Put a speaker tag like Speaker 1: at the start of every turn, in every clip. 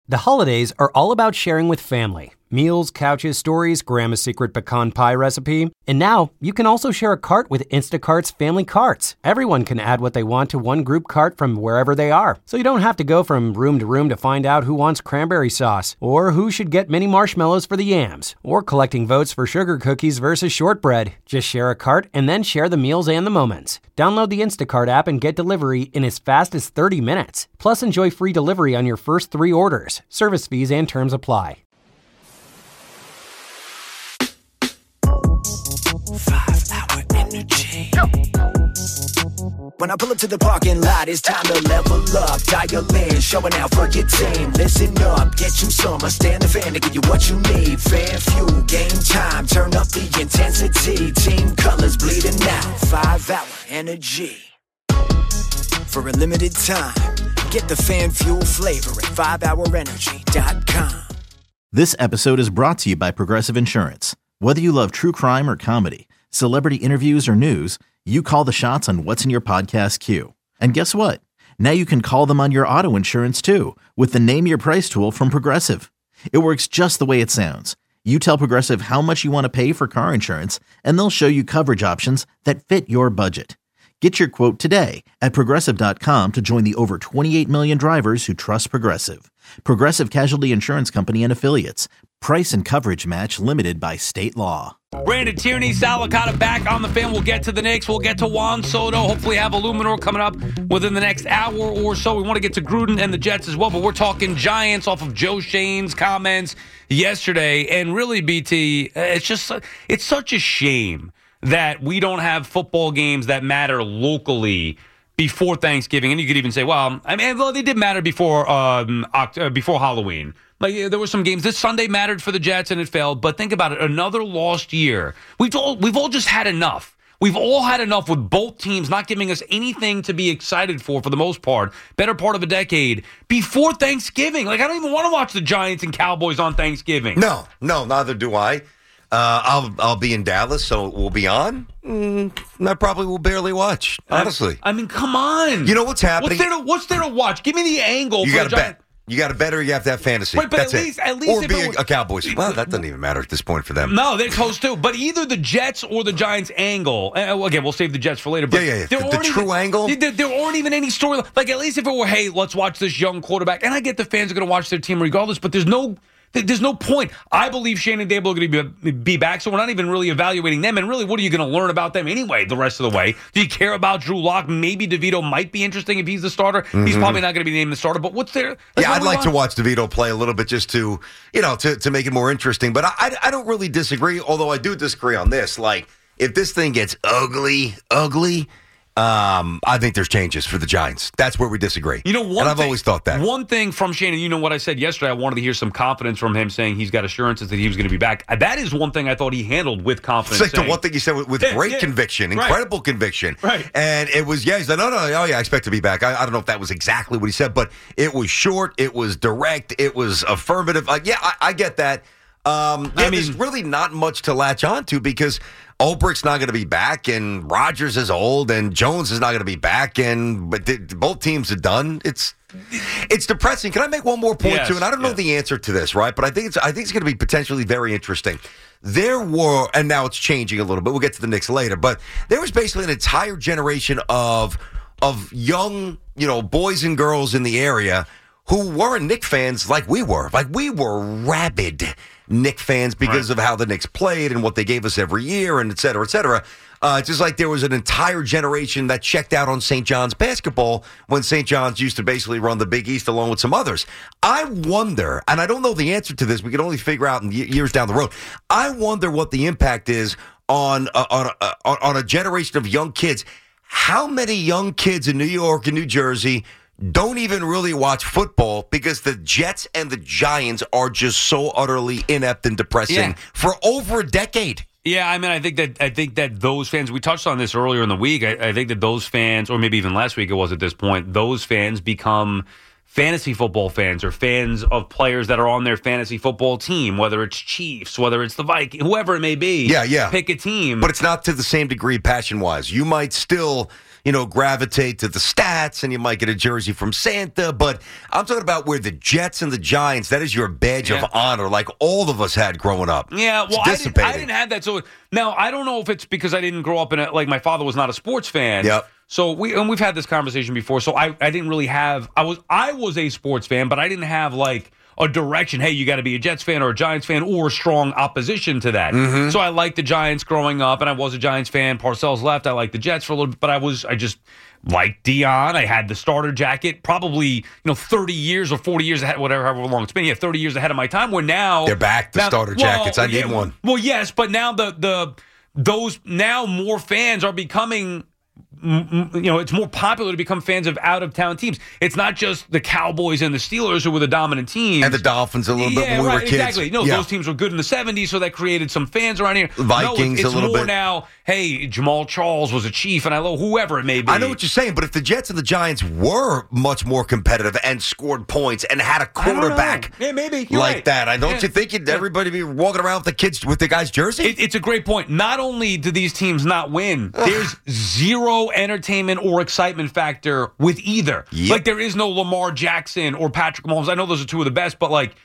Speaker 1: The holidays are all about sharing with family. Meals, couches, stories, Grandma's secret pecan pie recipe. And now, you can also share a cart with Instacart's Family Carts. Everyone can add what they want to one group cart from wherever they are. So you don't have to go from room to find out who wants cranberry sauce, or who should get mini marshmallows for the yams, or collecting votes for sugar cookies versus shortbread. Just share a cart and then share the meals and the moments. Download the Instacart app and get delivery in as fast as 30 minutes. Plus, enjoy free delivery on your first 3 orders. Service fees and terms apply.
Speaker 2: 5-hour energy. When I pull up to the parking lot, it's time to level up. Dial in, showing out for your team. Listen up, get you some. I stand the fan to give you what you need. Fan fuel, game time, turn up the intensity. Team colors bleeding out. 5-hour energy. For a limited time, get the fan fuel flavor at 5hourenergy.com.
Speaker 3: This episode is brought to you by Progressive Insurance. Whether you love true crime or comedy, celebrity interviews or news, you call the shots on what's in your podcast queue. And guess what? Now you can call them on your auto insurance too with the Name Your Price tool from Progressive. It works just the way it sounds. You tell Progressive how much you want to pay for car insurance, and they'll show you coverage options that fit your budget. Get your quote today at Progressive.com to join the over 28 million drivers who trust Progressive. Progressive Casualty Insurance Company and Affiliates. Price and coverage match limited by state law.
Speaker 4: Brandon Tierney, Sal Licata back on the fan. We'll get to the Knicks. We'll get to Juan Soto. Hopefully have Illuminor coming up within the next hour or so. We want to get to Gruden and the Jets as well, but we're talking Giants off of Joe Shane's comments yesterday. And really, BT, it's such a shame that we don't have football games that matter locally before Thanksgiving. And you could even say, well, they did matter before Halloween. Like, there were some games. This Sunday mattered for the Jets, and it failed. But think about it. Another lost year. We've all just had enough. We've all had enough with both teams not giving us anything to be excited for the most part, better part of a decade, before Thanksgiving. Like, I don't even want to watch the Giants and Cowboys on Thanksgiving.
Speaker 5: No, neither do I. I'll be in Dallas, so we'll be on. I probably will barely watch, honestly.
Speaker 4: I mean, come on.
Speaker 5: You know what's happening?
Speaker 4: What's there to watch? Give me the angle.
Speaker 5: You got to bet. You got to bet or you have to have fantasy.
Speaker 4: Right, but
Speaker 5: That's
Speaker 4: at least
Speaker 5: or be a Cowboys. Well, that doesn't even matter at this point for them.
Speaker 4: No, they're close too. But either the Jets or the Giants angle. Again, we'll save the Jets for later. But
Speaker 5: yeah. The true angle.
Speaker 4: There aren't even any story. Like, at least if it were, hey, let's watch this young quarterback. And I get the fans are going to watch their team regardless, but there's no point. I believe Shane and Dable are going to be back, so we're not even really evaluating them. And really, what are you going to learn about them anyway the rest of the way? Do you care about Drew Lock? Maybe DeVito might be interesting if he's the starter. Mm-hmm. He's probably not going to be named the starter, but what's there?
Speaker 5: I'd like to watch DeVito play a little bit just to make it more interesting. But I don't really disagree, although I do disagree on this. Like, if this thing gets ugly, I think there's changes for the Giants. That's where we disagree. I've always thought that.
Speaker 4: One thing from Shannon, you know what I said yesterday, I wanted to hear some confidence from him saying he's got assurances that he was going to be back. That is one thing I thought he handled with confidence.
Speaker 5: It's like the one thing he said with great conviction, incredible conviction.
Speaker 4: Right.
Speaker 5: And it was, he's like, no, I expect to be back. I don't know if that was exactly what he said, but it was short, it was direct, it was affirmative. I get that. There's really not much to latch on to because Ulbricht's not going to be back, and Rodgers is old, and Jones is not going to be back, but both teams are done. It's depressing. Can I make one more point too? And I don't know the answer to this, right? But I think it's going to be potentially very interesting. There were, and now it's changing a little bit. We'll get to the Knicks later, but there was basically an entire generation of young, boys and girls in the area who weren't Knicks fans like we were. Like, we were rabid Knicks fans because of how the Knicks played and what they gave us every year and et cetera, et cetera. Just like there was an entire generation that checked out on St. John's basketball when St. John's used to basically run the Big East along with some others. I wonder, and I don't know the answer to this, we can only figure out in years down the road. I wonder what the impact is on a generation of young kids. How many young kids in New York and New Jersey don't even really watch football because the Jets and the Giants are just so utterly inept and depressing for over a decade?
Speaker 4: Yeah, I mean, I think that those fans, we touched on this earlier in the week, I think that those fans, or maybe even last week it was at this point, those fans become fantasy football fans or fans of players that are on their fantasy football team, whether it's Chiefs, whether it's the Vikings, whoever it may be.
Speaker 5: Yeah.
Speaker 4: Pick a team.
Speaker 5: But it's not to the same degree passion-wise. You might still, gravitate to the stats and you might get a jersey from Santa. But I'm talking about where the Jets and the Giants, that is your badge of honor, like all of us had growing up.
Speaker 4: Yeah, well, I didn't have that. So now I don't know if it's because I didn't grow up in like my father was not a sports fan.
Speaker 5: Yep.
Speaker 4: So we've had this conversation before. So I didn't really have I was a sports fan, but I didn't have like a direction. Hey, you got to be a Jets fan or a Giants fan or strong opposition to that.
Speaker 5: Mm-hmm.
Speaker 4: So I liked the Giants growing up, and I was a Giants fan. Parcells left. I liked the Jets for a little bit, but I just liked Dion. I had the starter jacket, probably 30 years or 40 years ahead, however long it's been. Yeah, 30 years ahead of my time. Where now
Speaker 5: they're back. The starter jackets. I need one.
Speaker 4: Well, yes, but now those more fans are becoming. It's more popular to become fans of out-of-town teams. It's not just the Cowboys and the Steelers who were the dominant teams.
Speaker 5: And the Dolphins a little bit when we were kids.
Speaker 4: Exactly. Those teams were good in the 70s, so that created some fans around here.
Speaker 5: Vikings
Speaker 4: it's
Speaker 5: a little
Speaker 4: more
Speaker 5: bit.
Speaker 4: Now, hey, Jamal Charles was a Chief, and I love whoever it may be.
Speaker 5: I know what you're saying, but if the Jets and the Giants were much more competitive and scored points and had a quarterback that, I don't you think everybody be walking around with the guy's jersey?
Speaker 4: It's a great point. Not only do these teams not win, there's zero entertainment or excitement factor with either.
Speaker 5: Yep.
Speaker 4: Like there is no Lamar Jackson or Patrick Mahomes. I know those are two of the best, but like,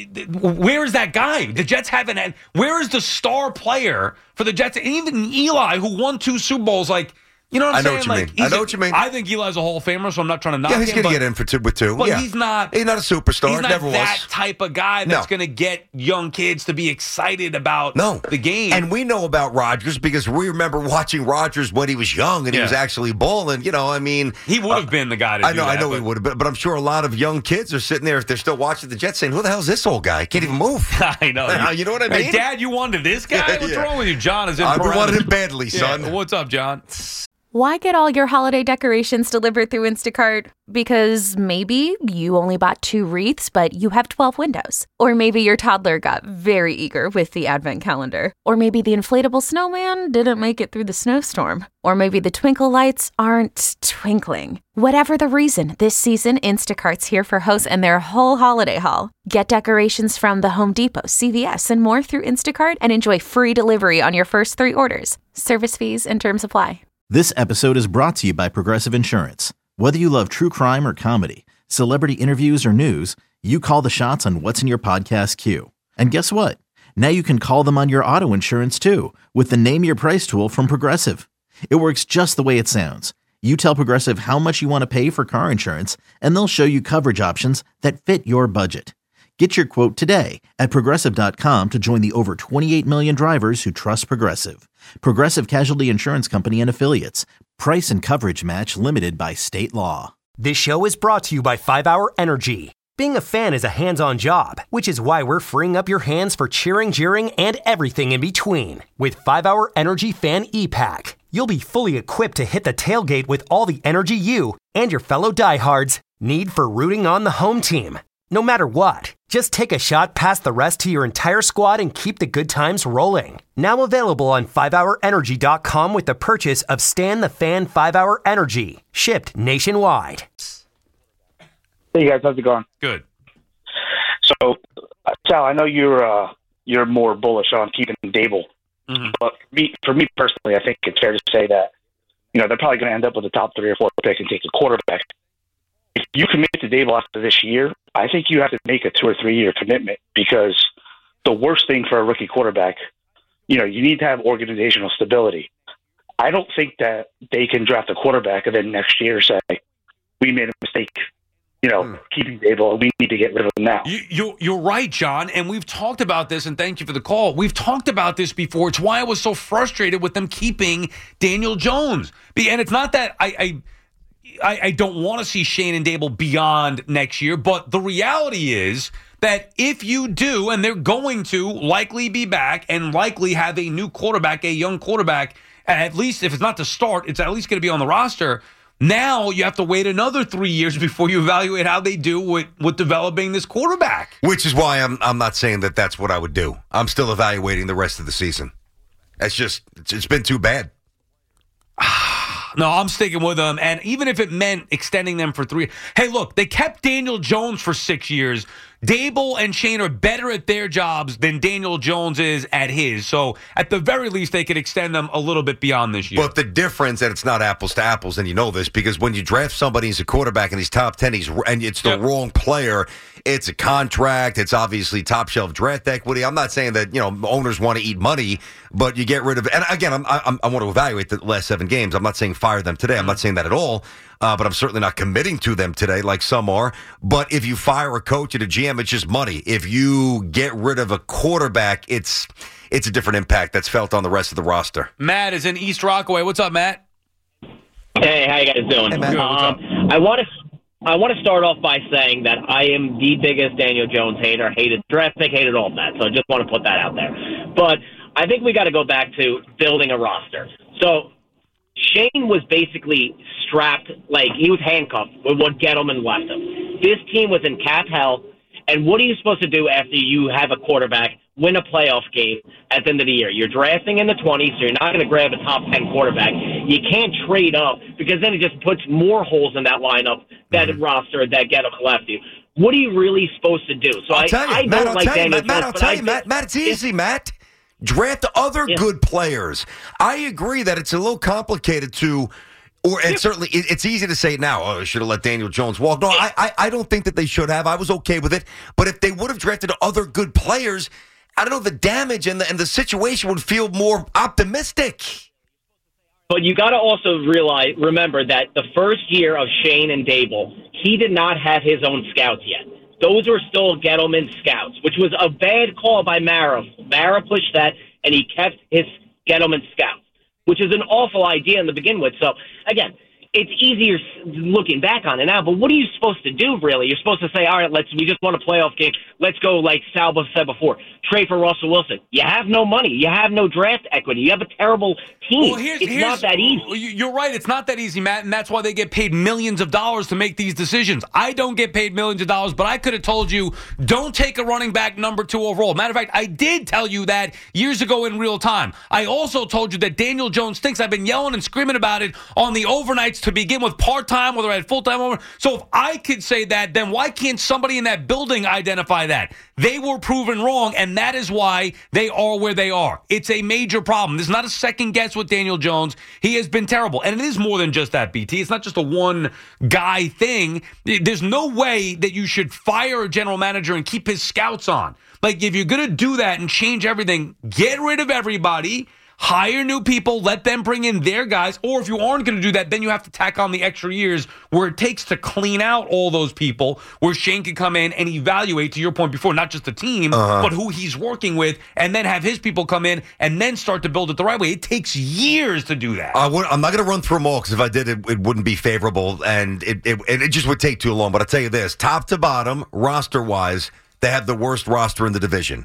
Speaker 4: where is that guy? The Jets haven't had. Where is the star player for the Jets? And even Eli, who won 2 Super Bowls, like. You know what I'm saying?
Speaker 5: I know what you mean.
Speaker 4: I think Eli's a Hall of Famer, so I'm not trying to knock him.
Speaker 5: Yeah, he's going to get in with 2.
Speaker 4: But he's not
Speaker 5: a superstar.
Speaker 4: He's not
Speaker 5: Never
Speaker 4: that
Speaker 5: was.
Speaker 4: type of guy that's going to get young kids to be excited about the game.
Speaker 5: And we know about Rodgers because we remember watching Rodgers when he was young and he was actually balling. He
Speaker 4: would have been the guy to do that.
Speaker 5: I know he would have been, but I'm sure a lot of young kids are sitting there if they're still watching the Jets saying, "Who the hell is this old guy? He can't even move."
Speaker 4: I know.
Speaker 5: You know what I mean?
Speaker 4: Hey, Dad, you wanted this guy? What's wrong with you? John is in.
Speaker 5: I've been wanting him badly, son.
Speaker 4: Yeah. What's up, John?
Speaker 6: Why get all your holiday decorations delivered through Instacart? Because maybe you only bought 2 wreaths, but you have 12 windows. Or maybe your toddler got very eager with the advent calendar. Or maybe the inflatable snowman didn't make it through the snowstorm. Or maybe the twinkle lights aren't twinkling. Whatever the reason, this season, Instacart's here for hosts and their whole holiday haul. Get decorations from the Home Depot, CVS, and more through Instacart and enjoy free delivery on your first 3 orders. Service fees and terms apply.
Speaker 3: This episode is brought to you by Progressive Insurance. Whether you love true crime or comedy, celebrity interviews or news, you call the shots on what's in your podcast queue. And guess what? Now you can call them on your auto insurance too with the Name Your Price tool from Progressive. It works just the way it sounds. You tell Progressive how much you want to pay for car insurance, and they'll show you coverage options that fit your budget. Get your quote today at Progressive.com to join the over 28 million drivers who trust Progressive. Progressive Casualty Insurance Company and Affiliates. Price and coverage match limited by state law.
Speaker 1: This show is brought to you by 5-Hour Energy. Being a fan is a hands-on job, which is why we're freeing up your hands for cheering, jeering, and everything in between. With 5-Hour Energy Fan E-Pack, you'll be fully equipped to hit the tailgate with all the energy you and your fellow diehards need for rooting on the home team. No matter what, just take a shot past the rest to your entire squad and keep the good times rolling. Now available on 5hourenergy.com with the purchase of Stan the Fan 5-Hour Energy, shipped nationwide.
Speaker 7: Hey guys, how's it going?
Speaker 4: Good.
Speaker 7: So, Sal, I know you're more bullish on keeping Dable, but for me personally, I think it's fair to say that they're probably going to end up with a top 3 or 4 pick and take a quarterback. If you commit to Dable after this year, I think you have to make a 2 or 3 year commitment because the worst thing for a rookie quarterback, you need to have organizational stability. I don't think that they can draft a quarterback and then next year say, we made a mistake, keeping Dable. We need to get rid of him now.
Speaker 4: You're right, John, and we've talked about this, and thank you for the call. We've talked about this before. It's why I was so frustrated with them keeping Daniel Jones. And it's not that I don't want to see Shane and Dable beyond next year, but the reality is that if you do, and they're going to likely be back and likely have a new quarterback, a young quarterback, at least if it's not to start, it's at least going to be on the roster. Now you have to wait another 3 years before you evaluate how they do with developing this quarterback.
Speaker 5: Which is why I'm not saying that that's what I would do. I'm still evaluating the rest of the season. It's been too bad.
Speaker 4: No, I'm sticking with them. And even if it meant extending them for 3. Hey, look, they kept Daniel Jones for 6 years. Dable and Shane are better at their jobs than Daniel Jones is at his. So at the very least, they could extend them a little bit beyond this year.
Speaker 5: But the difference that it's not apples to apples, and you know this, because when you draft somebody as a quarterback in these top 10, and it's the wrong player, it's a contract. It's obviously top shelf draft equity. I'm not saying that owners want to eat money, but you get rid of. And again, I want to evaluate the last 7 games. I'm not saying fire them today. I'm not saying that at all. But I'm certainly not committing to them today like some are. But if you fire a coach and a GM, it's just money. If you get rid of a quarterback, it's a different impact that's felt on the rest of the roster.
Speaker 4: Matt is in East Rockaway. What's up, Matt?
Speaker 8: Hey, how you guys doing?
Speaker 5: Hey, Matt.
Speaker 8: I want to start off by saying that I am the biggest Daniel Jones hater. Hated draft pick, hated all of that. So I just want to put that out there. But I think we got to go back to building a roster. So Shane was basically strapped, like he was handcuffed with what Gettleman left him. This team was in cap hell, and what are you supposed to do after you have a quarterback win a playoff game at the end of the year? You're drafting in the 20s, so you're not going to grab a top 10 quarterback. You can't trade up because then it just puts more holes in that lineup, that roster that Gettleman left you. What are you really supposed to do? So I don't like Daniel Jones.
Speaker 5: Matt, I'll tell you, Matt, it's easy, Matt. Draft other good players. I agree that it's a little complicated and certainly it's easy to say now, I should have let Daniel Jones walk. No, I don't think that they should have. I was okay with it. But if they would have drafted other good players, I don't know, the damage and the situation would feel more optimistic.
Speaker 8: But you got to also remember that the first year of Shane and Dable, he did not have his own scouts yet. Those were still Gettleman scouts, which was a bad call by Mara. Mara pushed that, and he kept his Gettleman scouts, which is an awful idea to begin with. So, again, it's easier looking back on it now, but what are you supposed to do, really? You're supposed to say, all right, we just won a playoff game. Let's go, like Salva said before, trade for Russell Wilson. You have no money. You have no draft equity. You have a terrible team.
Speaker 4: Well,
Speaker 8: it's not that easy.
Speaker 4: You're right. It's not that easy, Matt, and that's why they get paid millions of dollars to make these decisions. I don't get paid millions of dollars, but I could have told you, don't take a running back number 2 overall. Matter of fact, I did tell you that years ago in real time. I also told you that Daniel Jones stinks. I've been yelling and screaming about it on the overnights to begin with, part-time, whether I had full-time over. So if I could say that, then why can't somebody in that building identify that? They were proven wrong, and that is why they are where they are. It's a major problem. There's not a second guess with Daniel Jones. He has been terrible. And it is more than just that, BT. It's not just a one-guy thing. There's no way that you should fire a general manager and keep his scouts on. Like, if you're going to do that and change everything, get rid of everybody, hire new people, let them bring in their guys, or if you aren't going to do that, then you have to tack on the extra years where it takes to clean out all those people, where Shane can come in and evaluate, to your point before, not just the team, but who he's working with, and then have his people come in and then start to build it the right way. It takes years to do that.
Speaker 5: I'm not going to run through them all, because if I did, it wouldn't be favorable, and it just would take too long. But I'll tell you this, top to bottom, roster-wise, they have the worst roster in the division.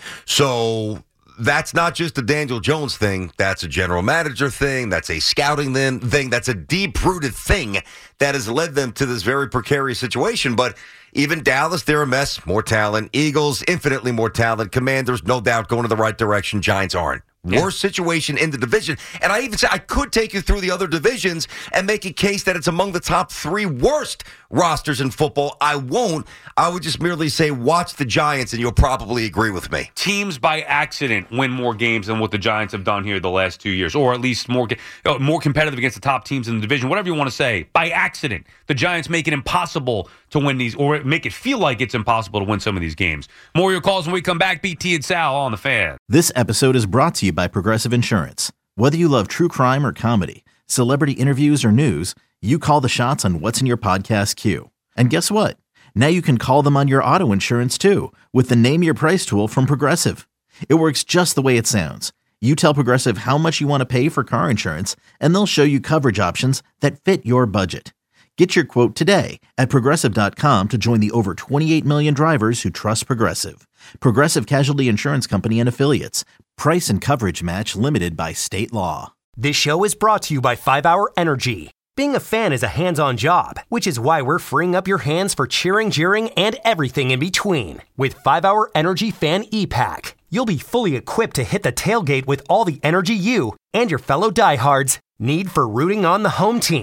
Speaker 5: So that's not just a Daniel Jones thing. That's a general manager thing. That's a scouting thing. That's a deep-rooted thing that has led them to this very precarious situation. But even Dallas, they're a mess. More talent. Eagles, infinitely more talent. Commanders, no doubt, going in the right direction. Giants aren't. Worst situation in the division. And I even say I could take you through the other divisions and make a case that it's among the top 3 worst rosters in football. I won't. I would just merely say watch the Giants, and you'll probably agree with me.
Speaker 4: Teams by accident win more games than what the Giants have done here the last 2 years, or at least more competitive against the top teams in the division, whatever you want to say. By accident, the Giants make it impossible to win these, or make it feel like it's impossible to win some of these games. More of your calls when we come back. BT and Sal on The Fan.
Speaker 3: This episode is brought to you by Progressive Insurance. Whether you love true crime or comedy, celebrity interviews or news, you call the shots on what's in your podcast queue. And guess what? Now you can call them on your auto insurance too, with the Name Your Price tool from Progressive. It works just the way it sounds. You tell Progressive how much you want to pay for car insurance, and they'll show you coverage options that fit your budget. Get your quote today at Progressive.com to join the over 28 million drivers who trust Progressive. Progressive Casualty Insurance Company and Affiliates. Price and coverage match limited by state law.
Speaker 1: This show is brought to you by 5 Hour Energy. Being a fan is a hands-on job, which is why we're freeing up your hands for cheering, jeering, and everything in between. With 5 Hour Energy Fan E-Pack, you'll be fully equipped to hit the tailgate with all the energy you and your fellow diehards need for rooting on the home team.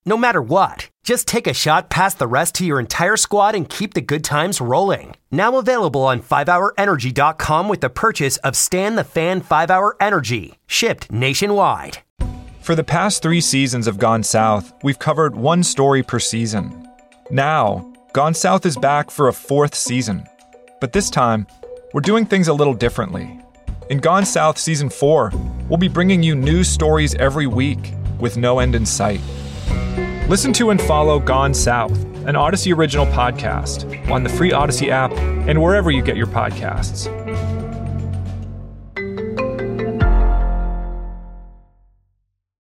Speaker 1: No matter what, just take a shot past the rest to your entire squad and keep the good times rolling. Now available on 5hourenergy.com with the purchase of Stan the Fan 5-Hour Energy, shipped nationwide.
Speaker 9: For the past 3 seasons of Gone South, we've covered one story per season. Now, Gone South is back for a 4th season. But this time, we're doing things a little differently. In Gone South Season 4, we'll be bringing you new stories every week with no end in sight. Listen to and follow Gone South, an Odyssey original podcast, on the free Odyssey app and wherever you get your podcasts.